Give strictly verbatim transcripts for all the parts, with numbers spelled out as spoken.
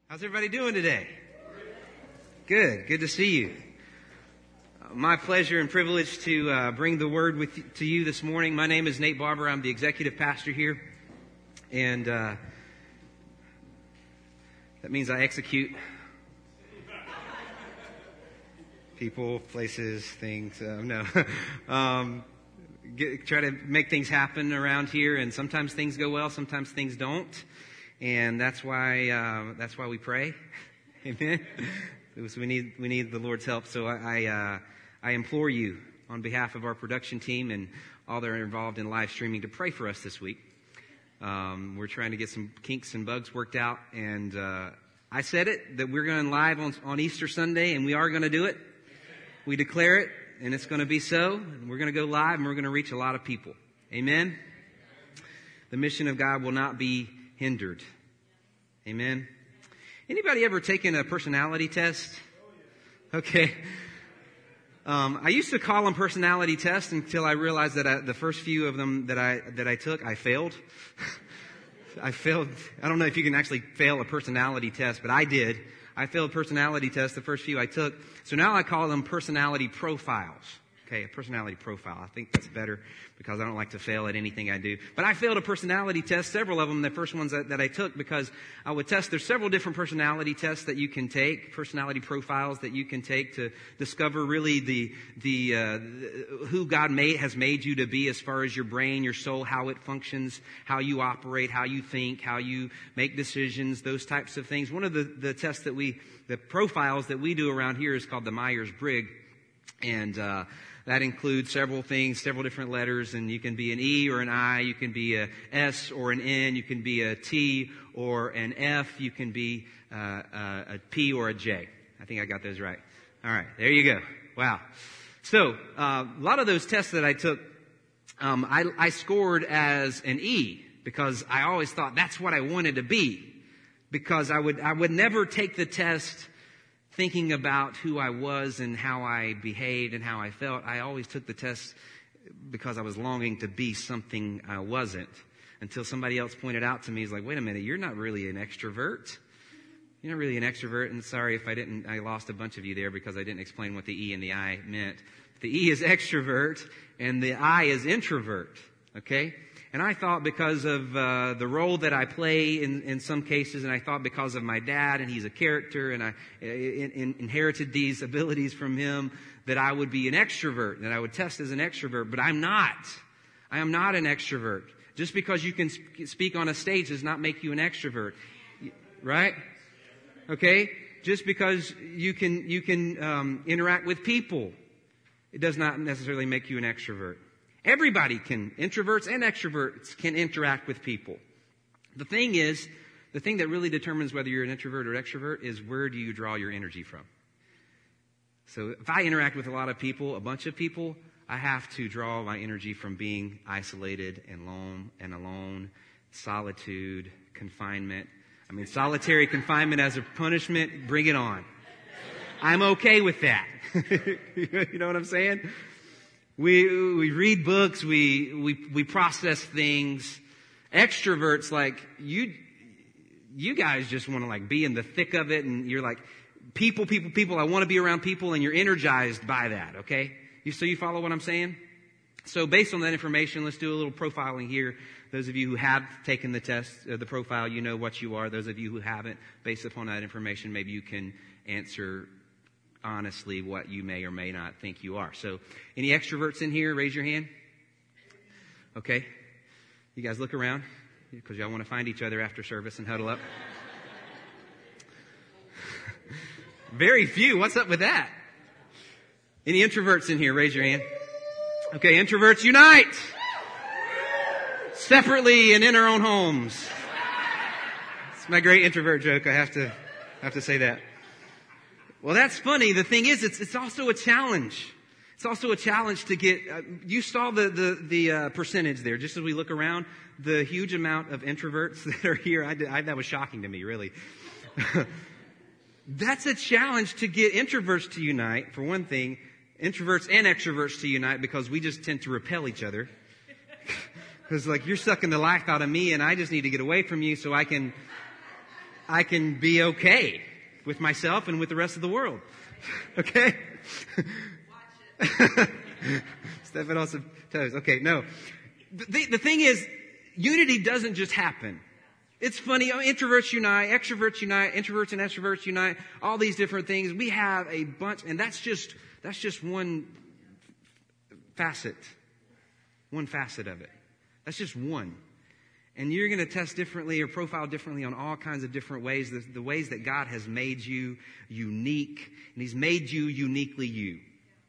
How's everybody doing today? Good. Good to see you. Uh, my pleasure and privilege to uh, bring the word with to you this morning. My name is Nate Barber. I'm the executive pastor here, and uh, that means I execute people, places, things. Uh, no, um, get, try to make things happen around here, and sometimes things go well, sometimes things don't. And that's why uh, that's why we pray, amen. We need we need the Lord's help. So I I, uh, I implore you on behalf of our production team and all that are involved in live streaming to pray for us this week. Um, we're trying to get some kinks and bugs worked out, and uh, I said it that we're going live on on Easter Sunday, and we are going to do it. We declare it, and it's going to be so. And we're going to go live, and we're going to reach a lot of people. Amen. The mission of God will not be hindered. Amen. Anybody ever taken a personality test? Okay. Um, I used to call them personality tests until I realized that I, the first few of them that I that I took, I failed. I failed. I don't know if you can actually fail a personality test, but I did. I failed personality tests the first few I took. So now I call them personality profiles. Okay, a personality profile. I think that's better because I don't like to fail at anything I do. But I failed a personality test, several of them, the first ones that, that I took, because I would test. There's several different personality tests that you can take, personality profiles that you can take to discover really the the uh, who God made has made you to be as far as your brain, your soul, how it functions, how you operate, how you think, how you make decisions, those types of things. One of the, the tests that we, the profiles that we do around here is called the Myers-Briggs, and uh that includes several things, several different letters, and you can be an E or an I, you can be a S or an N, you can be a T or an F, you can be uh, a, a P or a J. I think I got those right. All right, there you go. Wow. So uh, a lot of those tests that I took, um, I, I scored as an E because I always thought that's what I wanted to be, because I would I would never take the test thinking about who I was and how I behaved and how I felt. I always took the test because I was longing to be something I wasn't, until somebody else pointed out to me, he's like, wait a minute, you're not really an extrovert. You're not really an extrovert. And sorry if I didn't, I lost a bunch of you there because I didn't explain what the E and the I meant. The E is extrovert and the I is introvert. Okay? And I thought because of uh, the role that I play in, in some cases, and I thought because of my dad, and he's a character, and I in, in, inherited these abilities from him, that I would be an extrovert, that I would test as an extrovert. But I'm not. I am not an extrovert. Just because you can sp- speak on a stage does not make you an extrovert, right? Okay? Just because you can you can um, interact with people, it does not necessarily make you an extrovert. Everybody can, introverts and extroverts can interact with people. The thing is, the thing that really determines whether you're an introvert or extrovert is where do you draw your energy from. So if I interact with a lot of people, a bunch of people, I have to draw my energy from being isolated and alone, and alone, solitude, confinement. I mean, solitary confinement as a punishment, bring it on. I'm okay with that. You know what I'm saying? We we read books, we we we process things. Extroverts, like you you guys just want to like be in the thick of it, and you're like people, people, people. I want to be around people, and you're energized by that. Okay, you so you follow what I'm saying? So based on that information, let's do a little profiling here. Those of you who have taken the test, uh, the profile, you know what you are. Those of you who haven't, based upon that information, maybe you can answer honestly what you may or may not think you are. So any extroverts in here, raise your hand. Okay. You guys look around because y'all want to find each other after service and huddle up. Very few. What's up with that? Any introverts in here, raise your hand. Okay, introverts unite. Separately and in our own homes. It's my great introvert joke. I have to I have to say that. Well, that's funny. The thing is, it's it's also a challenge. It's also a challenge to get. Uh, you saw the the the uh, percentage there. Just as we look around, the huge amount of introverts that are here. I, did, I that was shocking to me, really. That's a challenge to get introverts to unite. For one thing, introverts and extroverts to unite, because we just tend to repel each other. Because like you're sucking the life out of me, and I just need to get away from you so I can I can be okay with myself and with the rest of the world. Okay? Stepping on some toes. Okay, no. The, the thing is, unity doesn't just happen. It's funny. Introverts unite, extroverts unite, introverts and extroverts unite, all these different things. We have a bunch, and that's just, that's just one facet. One facet of it. That's just one. And you're going to test differently or profile differently on all kinds of different ways. The, the ways that God has made you unique. And He's made you uniquely you.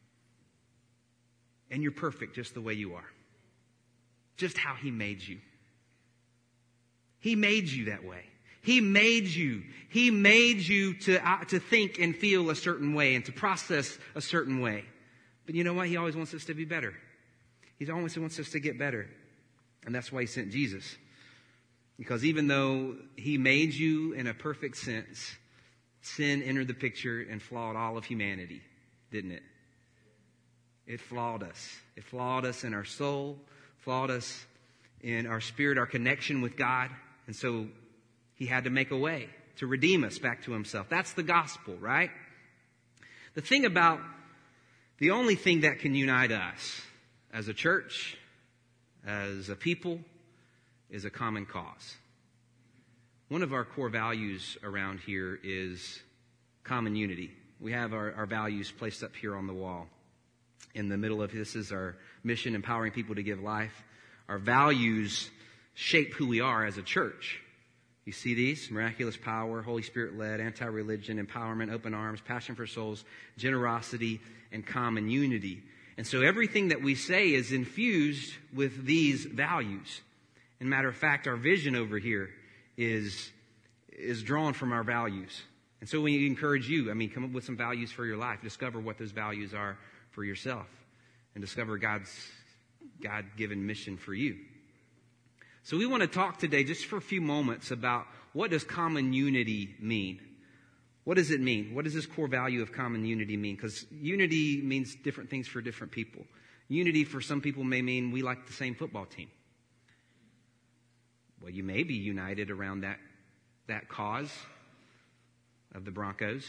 And you're perfect just the way you are. Just how He made you. He made you that way. He made you. He made you to, uh, to think and feel a certain way and to process a certain way. But you know what? He always wants us to be better. He always wants us to get better. And that's why He sent Jesus. Because even though He made you in a perfect sense, sin entered the picture and flawed all of humanity, didn't it? It flawed us. It flawed us in our soul, flawed us in our spirit, our connection with God. And so He had to make a way to redeem us back to Himself. That's the gospel, right? The thing about, the only thing that can unite us as a church, as a people, is a common cause. One of our core values around here is common unity. We have our, our values placed up here on the wall. In the middle of this is our mission, empowering people to give life. Our values shape who we are as a church. You see these? Miraculous power, Holy Spirit-led, anti-religion, empowerment, open arms, passion for souls, generosity, and common unity. And so everything that we say is infused with these values. And matter of fact, our vision over here is, is drawn from our values. And so we encourage you, I mean, come up with some values for your life. Discover what those values are for yourself. And discover God's God-given mission for you. So we want to talk today just for a few moments about what does common unity mean? What does it mean? What does this core value of common unity mean? Because unity means different things for different people. Unity for some people may mean we like the same football team. Well, you may be united around that, that cause of the Broncos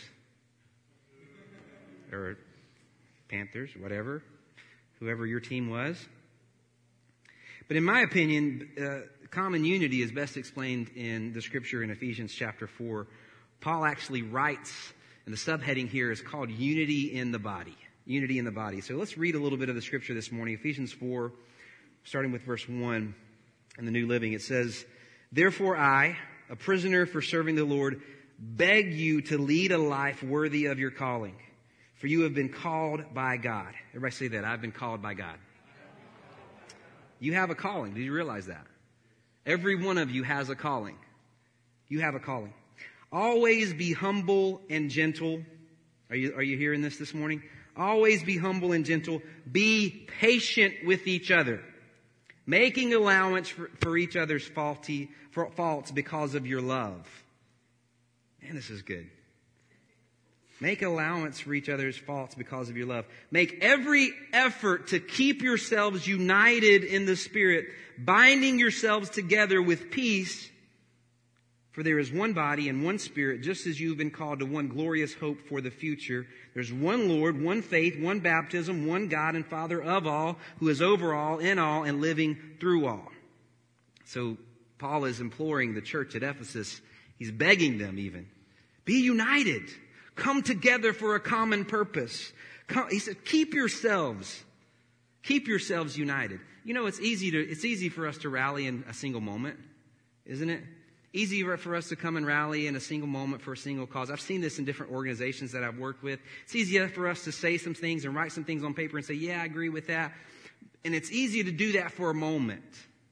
or Panthers, whatever, whoever your team was. But in my opinion, uh, common unity is best explained in the scripture in Ephesians chapter four. Paul actually writes, and the subheading here is called Unity in the Body. Unity in the Body. So let's read a little bit of the scripture this morning. Ephesians four, starting with verse one in the New Living. It says, "Therefore I, a prisoner for serving the Lord, beg you to lead a life worthy of your calling. For you have been called by God." Everybody say that. I've been called by God. You have a calling. Did you realize that? Every one of you has a calling. You have a calling. Always be humble and gentle. Are you, are you hearing this this morning? Always be humble and gentle. Be patient with each other, making allowance for, for each other's faulty, for faults because of your love. Man, this is good. Make allowance for each other's faults because of your love. Make every effort to keep yourselves united in the Spirit, binding yourselves together with peace. For there is one body and one Spirit, just as you've been called to one glorious hope for the future. There's one Lord, one faith, one baptism, one God and Father of all, who is over all, in all, and living through all. So Paul is imploring the church at Ephesus. He's begging them even. Be united. Come together for a common purpose. Come, he said, keep yourselves, keep yourselves united. You know, it's easy to, it's easy for us to rally in a single moment, isn't it? Easy for us to come and rally in a single moment for a single cause. I've seen this in different organizations that I've worked with. It's easier for us to say some things and write some things on paper and say, yeah, I agree with that. And it's easy to do that for a moment.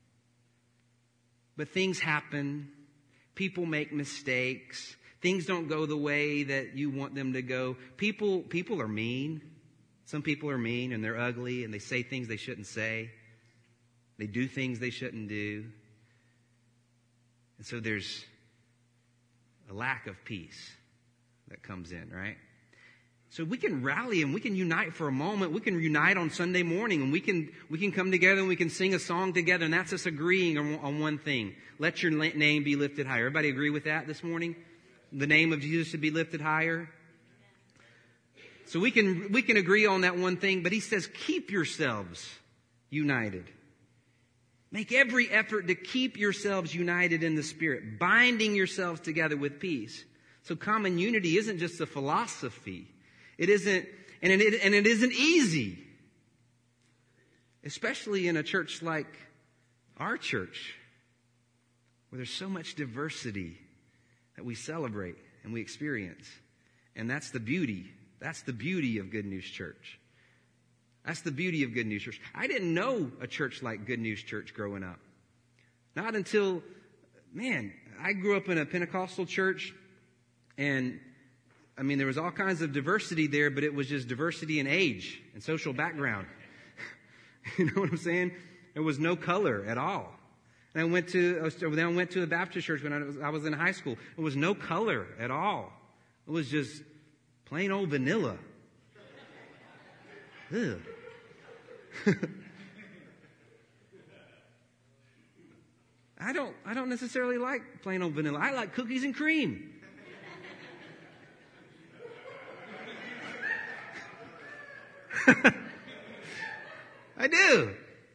But things happen. People make mistakes. Things don't go the way that you want them to go. People, people are mean. Some people are mean and they're ugly and they say things they shouldn't say. They do things they shouldn't do. And so there's a lack of peace that comes in, right? So we can rally and we can unite for a moment. We can unite on Sunday morning and we can we can come together and we can sing a song together, and that's us agreeing on, on one thing. Let your name be lifted higher. Everybody agree with that this morning? the name of Jesus should be lifted higher. So we can, we can agree on that one thing, but he says, keep yourselves united. Make every effort to keep yourselves united in the Spirit, binding yourselves together with peace. So common unity isn't just a philosophy. It isn't, and it, and it isn't easy. Especially in a church like our church, where there's so much diversity that we celebrate and we experience. And that's the beauty. That's the beauty of Good News Church. That's the beauty of Good News Church. I didn't know a church like Good News Church growing up. Not until, man, I grew up in a Pentecostal church, and I mean, there was all kinds of diversity there, but it was just diversity in age and social background. You know what I'm saying? There was no color at all. And I went to, I was, then I went to a Baptist church when I was, I was in high school. There was no color at all. It was just plain old vanilla. Ugh. I don't, I don't necessarily like plain old vanilla. I like cookies and cream. I do.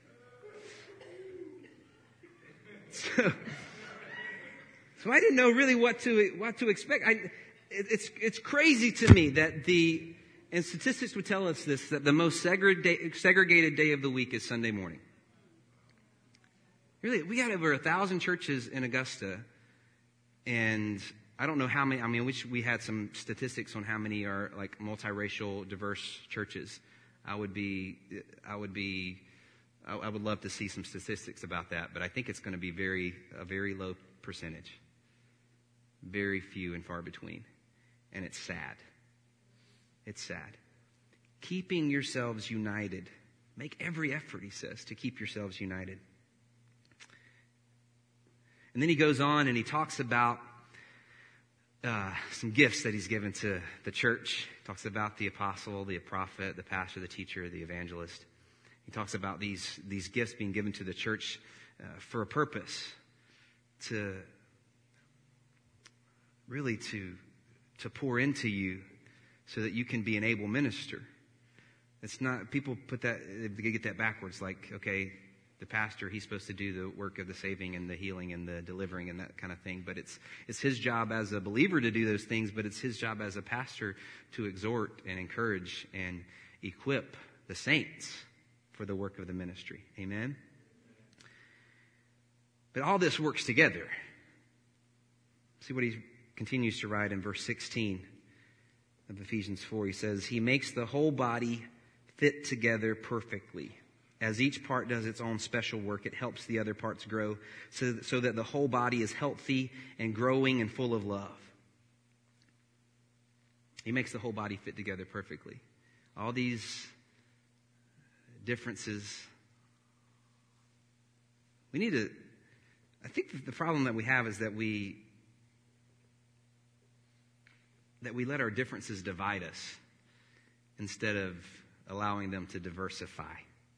So, so I didn't know really what to what to expect. I, it, it's it's crazy to me that the and statistics would tell us this, that the most segregated segregated day of the week is Sunday morning. Really, we got over a thousand churches in Augusta, and I don't know how many. I mean, I wish we had some statistics on how many are like multiracial, diverse churches. I would be, I would be, I would love to see some statistics about that, but I think it's going to be very, a very low percentage. Very few and far between. And it's sad. It's sad. Keeping yourselves united. Make every effort, he says, to keep yourselves united. And then he goes on and he talks about Uh, some gifts that he's given to the church. He talks about the apostle, the prophet, the pastor, the teacher, the evangelist. He talks about these, these gifts being given to the church uh, for a purpose, to really to, to pour into you so that you can be an able minister. It's not, people put that, they get that backwards, like, okay, the pastor, he's supposed to do the work of the saving and the healing and the delivering and that kind of thing. But it's it's his job as a believer to do those things, but it's his job as a pastor to exhort and encourage and equip the saints for the work of the ministry. Amen? But all this works together. See what he continues to write in verse sixteen of Ephesians four. He says, he makes the whole body fit together perfectly. As each part does its own special work, it helps the other parts grow so, so that the whole body is healthy and growing and full of love. He makes the whole body fit together perfectly. All these differences. We need to, I think the problem that we have is that we, that we let our differences divide us instead of allowing them to diversify.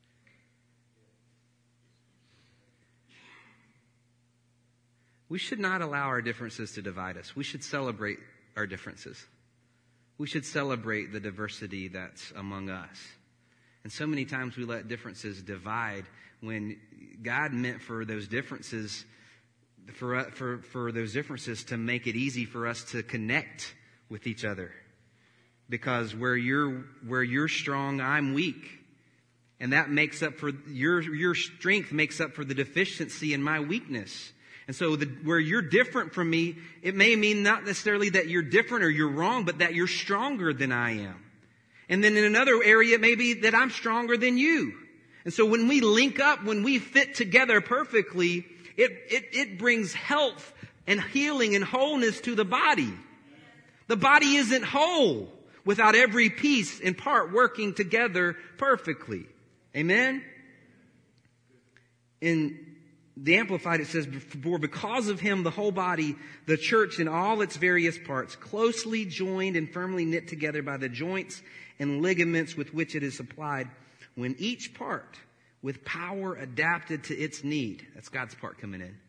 We should not allow our differences to divide us. We should celebrate our differences. We should celebrate the diversity that's among us. And so many times we let differences divide when God meant for those differences, for, for, for those differences to make it easy for us to connect with each other. Because where you're, where you're strong, I'm weak. And that makes up for, your, your strength makes up for the deficiency in my weakness. And so the, where you're different from me, it may mean not necessarily that you're different or you're wrong, but that you're stronger than I am. And then in another area, it may be that I'm stronger than you. And so when we link up, when we fit together perfectly, it, it, it brings health and healing and wholeness to the body. The body isn't whole without every piece and part working together perfectly. Amen? In the Amplified, it says, for because of him, the whole body, the church in all its various parts, closely joined and firmly knit together by the joints and ligaments with which it is supplied, when each part with power adapted to its need, that's God's part coming in.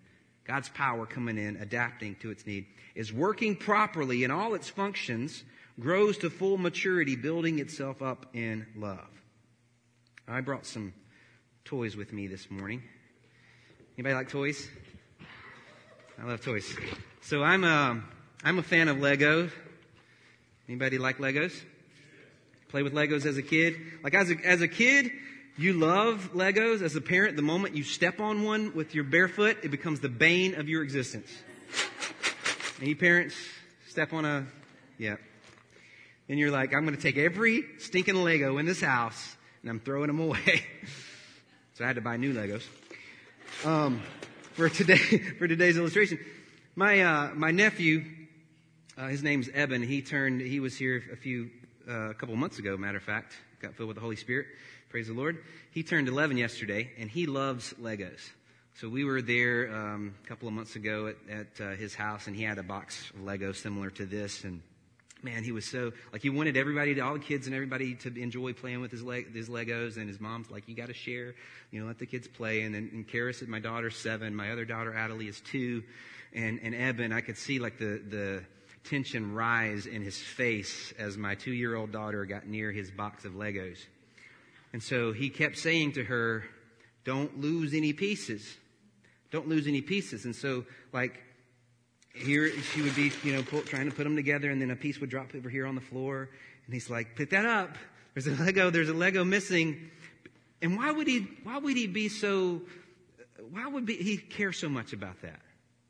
God's power coming in, adapting to its need, is working properly in all its functions, grows to full maturity, building itself up in love. I brought some toys with me this morning. Anybody like toys? I love toys. So I'm a, I'm a fan of Legos. Anybody like Legos? Play with Legos as a kid? Like as a, as a kid, you love Legos. As a parent, the moment you step on one with your bare foot, it becomes the bane of your existence. Any parents step on a, yeah. And you're like, I'm going to take every stinking Lego in this house and I'm throwing them away. So I had to buy new Legos. Um, for today, for today's illustration, my, uh, my nephew, uh, his name's Eben. He turned, he was here a few, uh, a couple months ago, matter of fact, got filled with the Holy Spirit. Praise the Lord. He turned eleven yesterday, and he loves Legos. So we were there um, a couple of months ago at, at uh, his house, and he had a box of Legos similar to this. And man, he was so, like he wanted everybody, to, all the kids and everybody to enjoy playing with his, leg, his Legos. And his mom's like, you got to share, you know, let the kids play. And then and Karis, my daughter's seven. My other daughter, Adelie, is two. And, and Eben, I could see like the, the tension rise in his face as my two-year-old daughter got near his box of Legos. And so he kept saying to her, don't lose any pieces. Don't lose any pieces. And so, like, here she would be, you know, pull, trying to put them together, and then a piece would drop over here on the floor. And he's like, pick that up. There's a Lego, there's a Lego missing. And why would he, why would he be so, why would be, he care so much about that?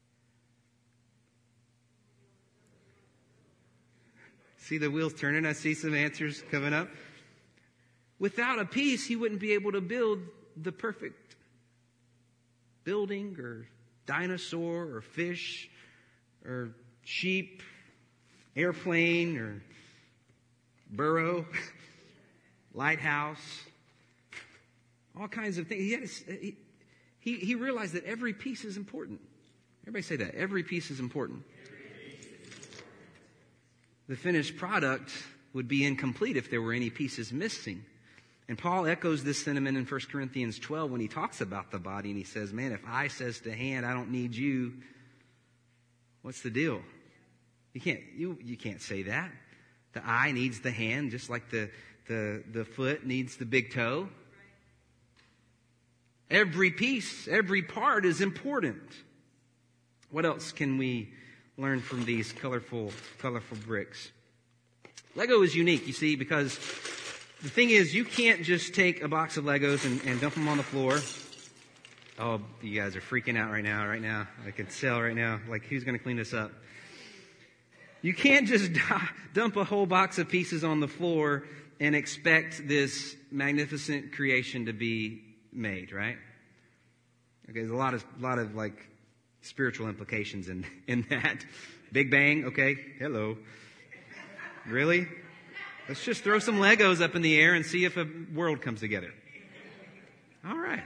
See the wheels turning? I see some answers coming up. Without a piece, he wouldn't be able to build the perfect building or dinosaur or fish or sheep, airplane or burrow, lighthouse, all kinds of things. He, had a, he, he, he realized that every piece is important. Everybody say that. Every piece is important. The finished product would be incomplete if there were any pieces missing. And Paul echoes this sentiment in First Corinthians twelve when he talks about the body, and he says, man, if eye says to hand, I don't need you, what's the deal? You can't, you, you can't say that. The eye needs the hand, just like the, the, the foot needs the big toe. Every piece, every part is important. What else can we learn from these colorful, colorful bricks? Lego is unique, you see, because the thing is, you can't just take a box of Legos and, and dump them on the floor. Oh, you guys are freaking out right now, right now. I can tell right now, like, who's going to clean this up? You can't just dump a whole box of pieces on the floor and expect this magnificent creation to be made, right? Okay, there's a lot of, lot of like, spiritual implications in, in that. Big Bang, okay, hello. Really? Let's just throw some Legos up in the air and see if a world comes together. All right.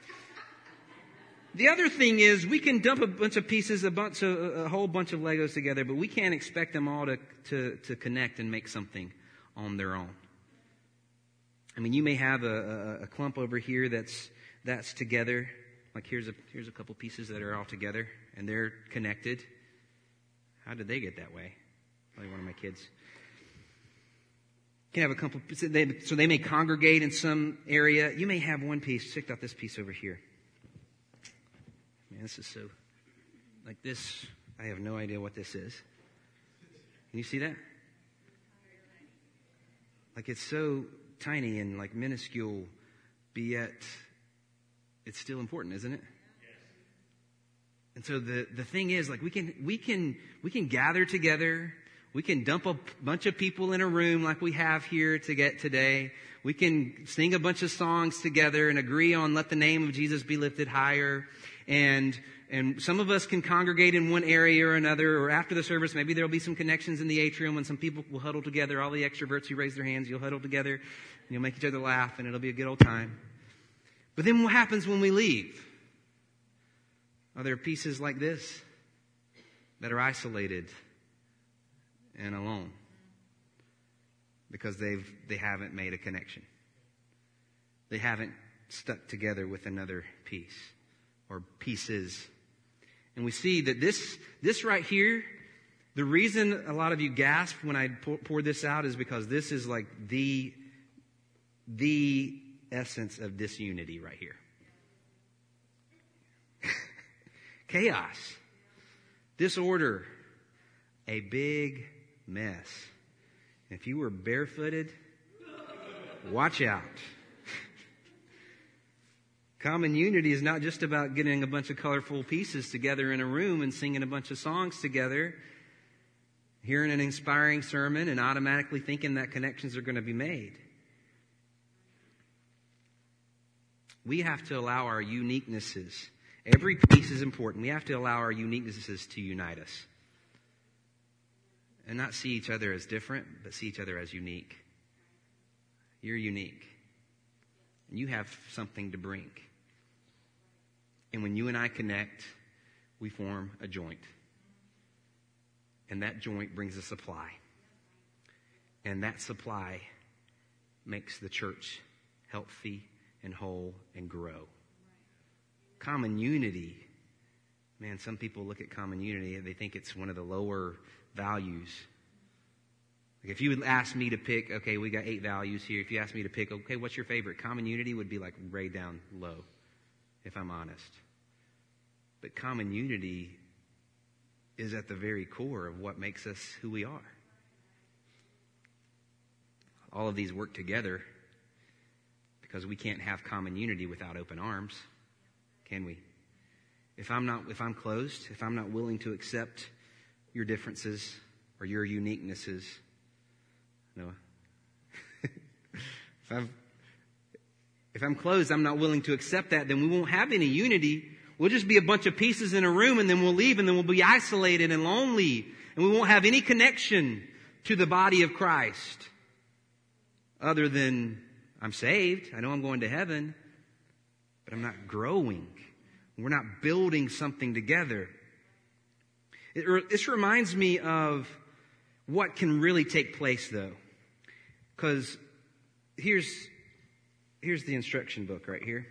The other thing is we can dump a bunch of pieces, a bunch of, a whole bunch of Legos together, but we can't expect them all to, to, to connect and make something on their own. I mean, you may have a, a, a clump over here that's, that's together. Like here's a, here's a couple pieces that are all together and they're connected. How did they get that way? Probably one of my kids. You can have a couple, so they, so they may congregate in some area. You may have one piece. Check out this piece over here. Man, this is so, like this, I have no idea what this is. Can you see that? Like it's so tiny and like minuscule, but yet it's still important, isn't it? And so the, the thing is, like we can, we can, we can gather together. We can dump a bunch of people in a room like we have here to get today. We can sing a bunch of songs together and agree on let the name of Jesus be lifted higher. And, and some of us can congregate in one area or another, or after the service, maybe there'll be some connections in the atrium when some people will huddle together. All the extroverts who raise their hands, you'll huddle together and you'll make each other laugh and it'll be a good old time. But then what happens when we leave? Are there pieces like this that are isolated and alone because they've they haven't made a connection? They haven't stuck together with another piece or pieces. And we see that this, this right here, the reason a lot of you gasped when I pour, poured this out is because this is like the, the essence of disunity right here. Chaos, disorder, a big mess. If you were barefooted, watch out. Common unity is not just about getting a bunch of colorful pieces together in a room and singing a bunch of songs together, hearing an inspiring sermon and automatically thinking that connections are going to be made. We have to allow our uniquenesses. Every piece is important. We have to allow our uniquenesses to unite us. And not see each other as different, but see each other as unique. You're unique. And you have something to bring. And when you and I connect, we form a joint. And that joint brings a supply. And that supply makes the church healthy and whole and grow. Common unity. Man, some people look at common unity and they think it's one of the lower values. Like if you would ask me to pick, okay, we got eight values here. If you ask me to pick, okay, what's your favorite? Common unity would be like way down low, if I'm honest. But common unity is at the very core of what makes us who we are. All of these work together because we can't have common unity without open arms, can we? If I'm not, if I'm closed, if I'm not willing to accept your differences or your uniquenesses, no. if I'm, if I'm closed, I'm not willing to accept that, then we won't have any unity. We'll just be a bunch of pieces in a room and then we'll leave and then we'll be isolated and lonely and we won't have any connection to the body of Christ other than I'm saved. I know I'm going to heaven, but I'm not growing. We're not building something together. It, this reminds me of what can really take place though. Because here's, here's the instruction book right here.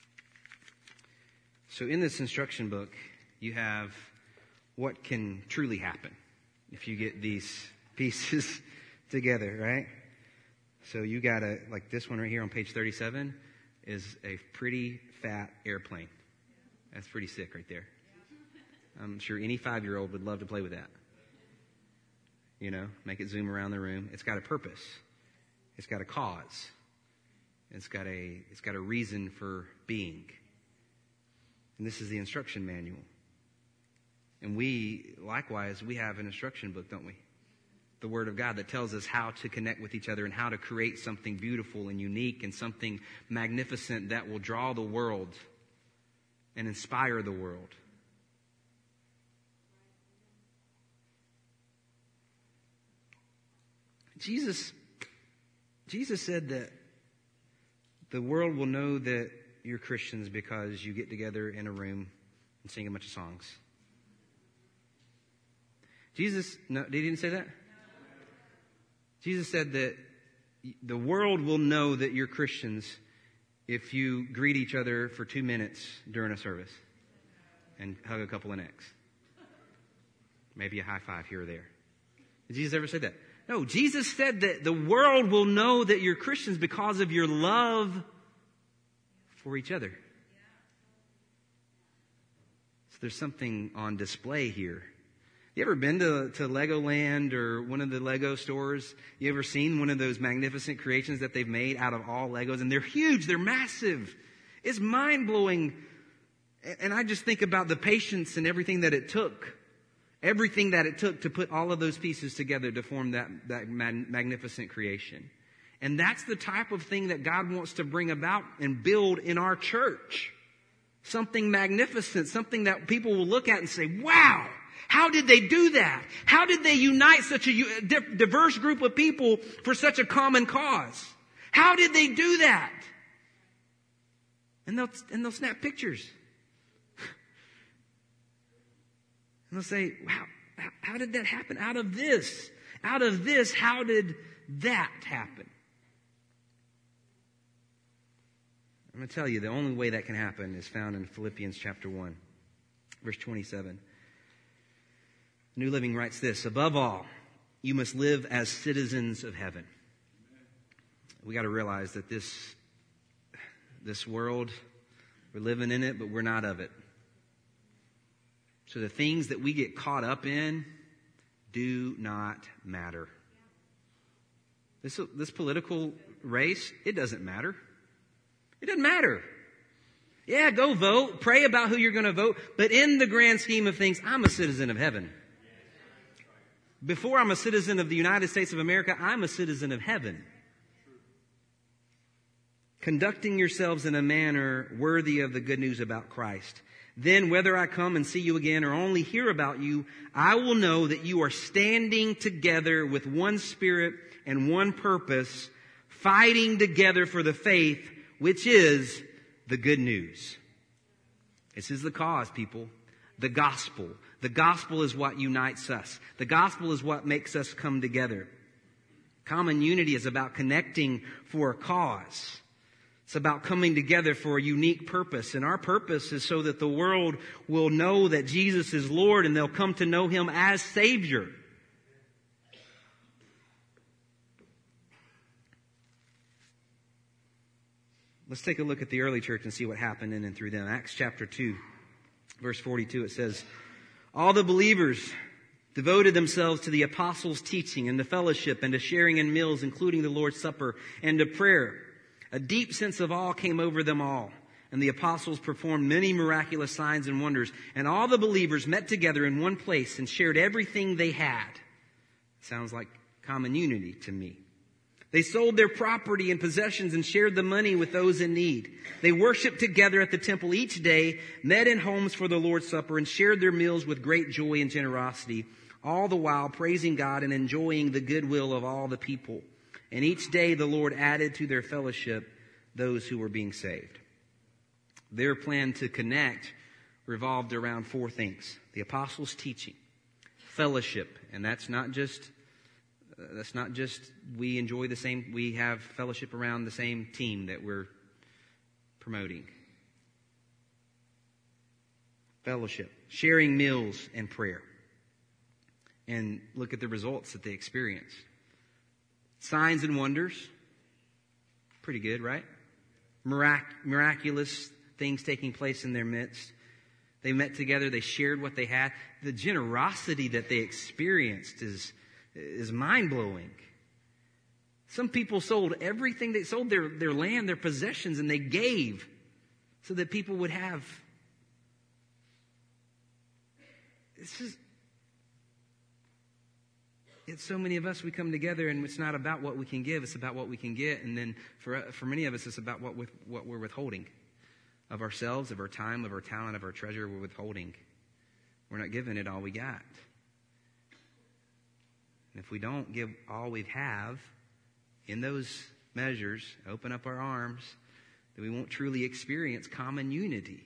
So in this instruction book, you have what can truly happen if you get these pieces together, right? So you got a, like this one right here on page thirty-seven is a pretty fat airplane. That's pretty sick right there. I'm sure any five-year-old would love to play with that. You know, make it zoom around the room. It's got a purpose. It's got a cause. It's got a, it's got a reason for being. And this is the instruction manual. And we, likewise, we have an instruction book, don't we? The Word of God that tells us how to connect with each other and how to create something beautiful and unique and something magnificent that will draw the world and inspire the world. Jesus, Jesus said that the world will know that you're Christians because you get together in a room and sing a bunch of songs. Jesus, no, he didn't say that? No. Jesus said that the world will know that you're Christians if you greet each other for two minutes during a service and hug a couple of necks. Maybe a high five here or there. Did Jesus ever say that? No, Jesus said that the world will know that you're Christians because of your love for each other. So there's something on display here. You ever been to, to Legoland or one of the Lego stores? You ever seen one of those magnificent creations that they've made out of all Legos? And they're huge. They're massive. It's mind-blowing. And I just think about the patience and everything that it took. Everything that it took to put all of those pieces together to form that, that magnificent creation. And that's the type of thing that God wants to bring about and build in our church. Something magnificent, something that people will look at and say, wow, how did they do that? How did they unite such a diverse group of people for such a common cause? How did they do that? And they'll, and they'll snap pictures. And they'll say, wow, how, how did that happen? Out of this, out of this, how did that happen? I'm going to tell you, the only way that can happen is found in Philippians chapter one. Verse twenty-seven. New Living writes this, above all, you must live as citizens of heaven. We got to realize that this, this world, we're living in it, but we're not of it. So the things that we get caught up in do not matter. This, this political race, it doesn't matter. It doesn't matter. Yeah, go vote. Pray about who you're going to vote. But in the grand scheme of things, I'm a citizen of heaven. Before I'm a citizen of the United States of America, I'm a citizen of heaven. Conducting yourselves in a manner worthy of the good news about Christ. Then whether I come and see you again or only hear about you, I will know that you are standing together with one spirit and one purpose, fighting together for the faith, which is the good news. This is the cause, people. The gospel. The gospel is what unites us. The gospel is what makes us come together. Common unity is about connecting for a cause. It's about coming together for a unique purpose. And our purpose is so that the world will know that Jesus is Lord and they'll come to know Him as Savior. Let's take a look at the early church and see what happened in and through them. Acts chapter two, verse forty-two, it says, all the believers devoted themselves to the apostles' teaching and to fellowship and to sharing in meals, including the Lord's Supper, and to prayer. A deep sense of awe came over them all. And the apostles performed many miraculous signs and wonders. And all the believers met together in one place and shared everything they had. Sounds like common unity to me. They sold their property and possessions and shared the money with those in need. They worshiped together at the temple each day, met in homes for the Lord's Supper, and shared their meals with great joy and generosity, all the while praising God and enjoying the goodwill of all the people. And each day the Lord added to their fellowship those who were being saved. Their plan to connect revolved around four things. The apostles' teaching, fellowship, and that's not just that's not just we enjoy the same, we have fellowship around the same team that we're promoting. Fellowship, sharing meals, and prayer. And look at the results that they experienced. Signs and wonders. Pretty good, right? Mirac- miraculous things taking place in their midst. They met together. They shared what they had. The generosity that they experienced is, is mind-blowing. Some people sold everything. They sold their, their land, their possessions, and they gave so that people would have. This is... It's so many of us, we come together and it's not about what we can give, it's about what we can get. And then for for many of us, it's about what with, what we're withholding of ourselves, of our time, of our talent, of our treasure. We're withholding. We're not giving it all we got. And if we don't give all we have in those measures, open up our arms, then we won't truly experience common unity.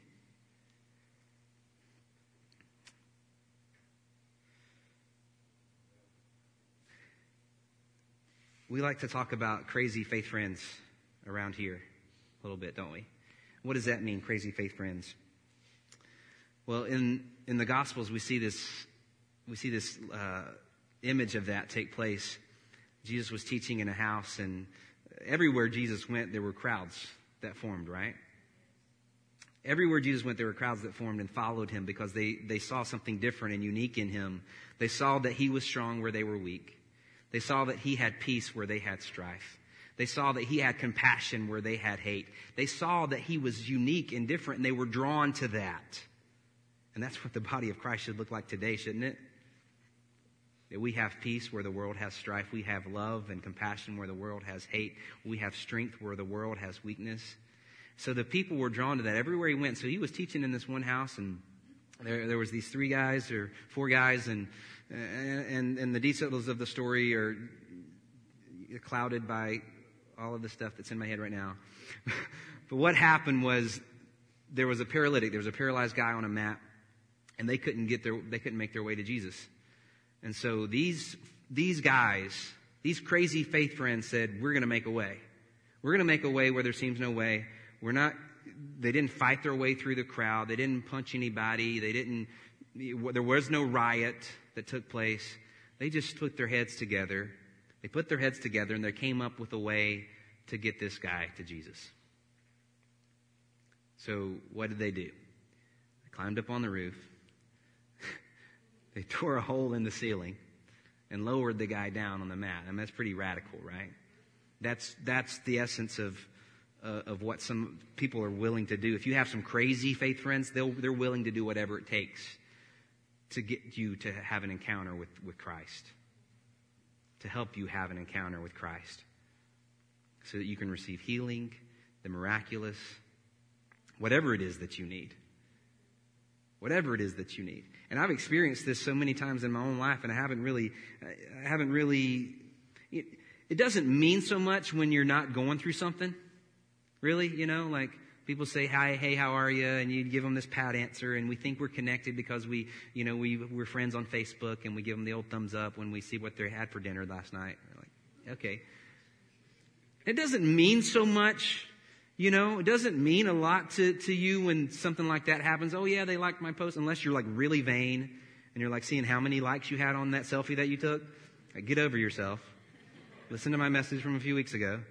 We like to talk about crazy faith friends around here a little bit, don't we? What does that mean, crazy faith friends? Well, in in the Gospels, we see this we see this uh, image of that take place. Jesus was teaching in a house, and everywhere Jesus went, there were crowds that formed, right? Everywhere Jesus went, there were crowds that formed and followed him because they, they saw something different and unique in him. They saw that he was strong where they were weak. They saw that he had peace where they had strife. They saw that he had compassion where they had hate. They saw that he was unique and different, and they were drawn to that. And that's what the body of Christ should look like today, shouldn't it? That we have peace where the world has strife. We have love and compassion where the world has hate. We have strength where the world has weakness. So the people were drawn to that everywhere he went. So he was teaching in this one house, and there, there was these three guys or four guys, and And, and the details of the story are clouded by all of the stuff that's in my head right now. But what happened was there was a paralytic, there was a paralyzed guy on a mat, and they couldn't get their, they couldn't make their way to Jesus. And so these these guys, these crazy faith friends said, "We're going to make a way. We're going to make a way where there seems no way. We're not they didn't fight their way through the crowd. They didn't punch anybody. They didn't, there was no riot that took place. They just put their heads together. They put their heads together and they came up with a way to get this guy to Jesus. So what did they do? They climbed up on the roof. They tore a hole in the ceiling and lowered the guy down on the mat. I mean, that's pretty radical, right? That's that's the essence of uh, of what some people are willing to do. If you have some crazy faith friends, they'll they're willing to do whatever it takes to get you to have an encounter with, with Christ, to help you have an encounter with Christ, so that you can receive healing, the miraculous, whatever it is that you need. Whatever it is that you need. And I've experienced this so many times in my own life, and I haven't really, I haven't really, it, it doesn't mean so much when you're not going through something. Really, you know, like people say, hi, hey, how are you? And you give them this pat answer, and we think we're connected because we, you know, we, we're friends on Facebook, and we give them the old thumbs up when we see what they had for dinner last night. We're like, okay. It doesn't mean so much. You know, it doesn't mean a lot to, to you when something like that happens. Oh, yeah, they liked my post. Unless you're like really vain and you're like seeing how many likes you had on that selfie that you took. Like, get over yourself. Listen to my message from a few weeks ago.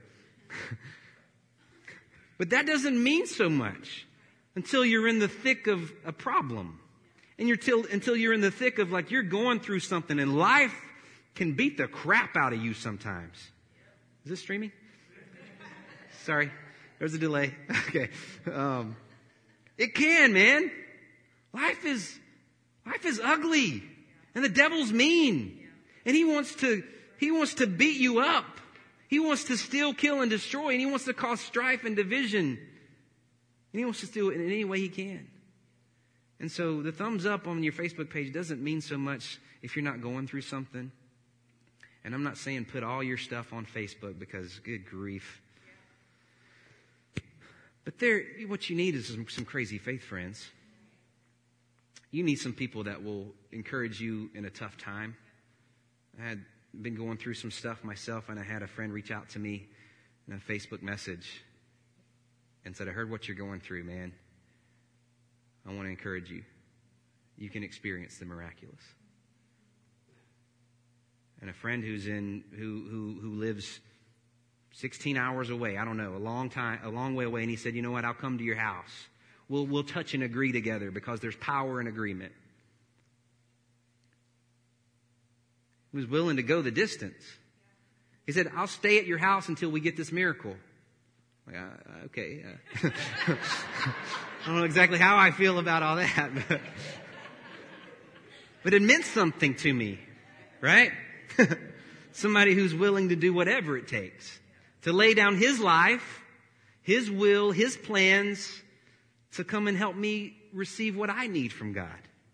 But that doesn't mean so much until you're in the thick of a problem. And you're till, until you're in the thick of like you're going through something and life can beat the crap out of you sometimes. Is this streaming? Sorry. There's a delay. Okay. Um, it can, man. Life is, life is ugly. And the devil's mean. And he wants to, he wants to beat you up. He wants to steal, kill, and destroy. And he wants to cause strife and division. And he wants to do it in any way he can. And so the thumbs up on your Facebook page doesn't mean so much if you're not going through something. And I'm not saying put all your stuff on Facebook because good grief. But there, what you need is some, some crazy faith friends. You need some people that will encourage you in a tough time. I had been going through some stuff myself, and I had a friend reach out to me in a Facebook message and said, I heard what you're going through, man. I want to encourage you. You can experience the miraculous. And a friend who's in, who, who, who lives sixteen hours away, I don't know, a long time, a long way away. And he said, you know what, I'll come to your house. We'll, we'll touch and agree together because there's power in agreement. He was willing to go the distance. He said, I'll stay at your house until we get this miracle. Like, uh, okay. Uh, I don't know exactly how I feel about all that. But, but it meant something to me, right? Somebody who's willing to do whatever it takes. To lay down his life, his will, his plans, to come and help me receive what I need from God.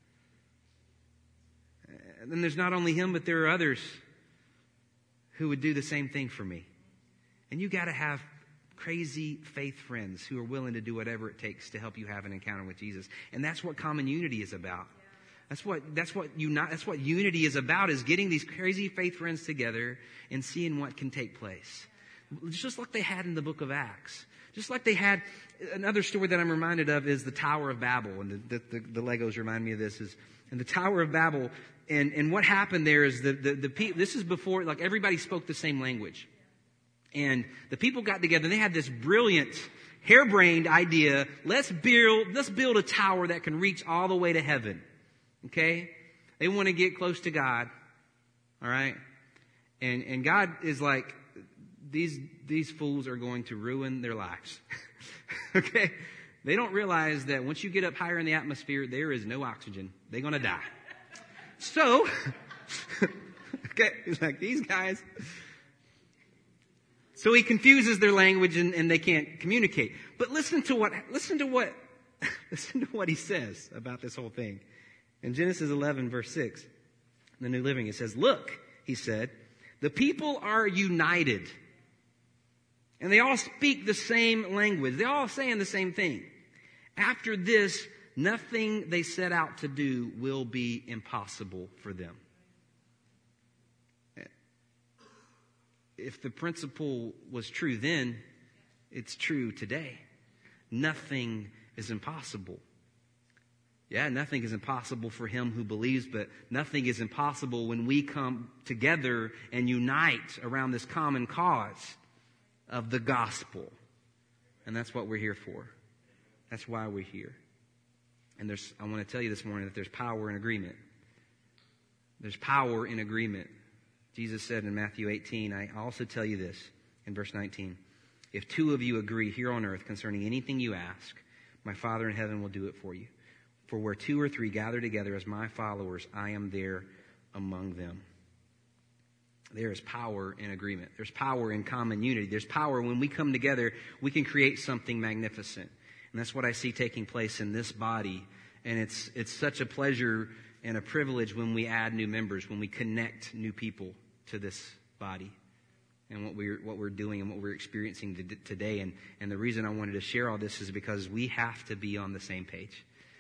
And then there's not only him, but there are others who would do the same thing for me. And you got to have crazy faith friends who are willing to do whatever it takes to help you have an encounter with Jesus. And that's what common unity is about. That's what that's what uni- that's what unity is about, is getting these crazy faith friends together and seeing what can take place. Just like they had in the book of Acts. Just like they had, another story that I'm reminded of is the Tower of Babel. And the, the, the Legos remind me of this. Is in the Tower of Babel. And, and what happened there is the, the, the people, this is before, like everybody spoke the same language. And the people got together and they had this brilliant, harebrained idea. Let's build, let's build a tower that can reach all the way to heaven. Okay? They want to get close to God. All right? And, and God is like, These these fools are going to ruin their lives. Okay? They don't realize that once you get up higher in the atmosphere, there is no oxygen. They're going to die. So, okay, it's like these guys. So he confuses their language and, and they can't communicate. But listen to what listen to what listen to what he says about this whole thing. In Genesis eleven, verse six, in the New Living, it says, "Look," he said, "the people are united. And they all speak the same language. They're all saying the same thing. After this, nothing they set out to do will be impossible for them." If the principle was true then, it's true today. Nothing is impossible. Yeah, nothing is impossible for him who believes, but nothing is impossible when we come together and unite around this common cause of the gospel. And that's what we're here for. That's why we're here. And there's, I want to tell you this morning that there's power in agreement. There's power in agreement. Jesus said in Matthew eighteen, I also tell you this in verse nineteen. If two of you agree here on earth concerning anything you ask, my Father in heaven will do it for you. For where two or three gather together as my followers, I am there among them. There is power in agreement. There's power in common unity. There's power when we come together, we can create something magnificent. And that's what I see taking place in this body. And it's it's such a pleasure and a privilege when we add new members, when we connect new people to this body and what we're what we're doing and what we're experiencing today. And, and the reason I wanted to share all this is because we have to be on the same page.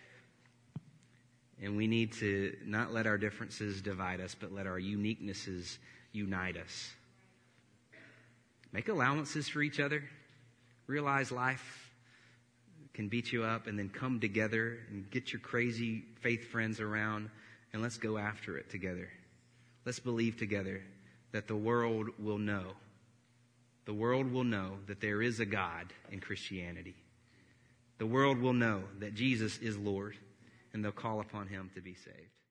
And we need to not let our differences divide us, but let our uniquenesses unite us. Make allowances for each other. Realize life can beat you up, and then come together and get your crazy faith friends around, and let's go after it together. Let's believe together that the world will know. The world will know that there is a God in Christianity. The world will know that Jesus is Lord, and they'll call upon him to be saved.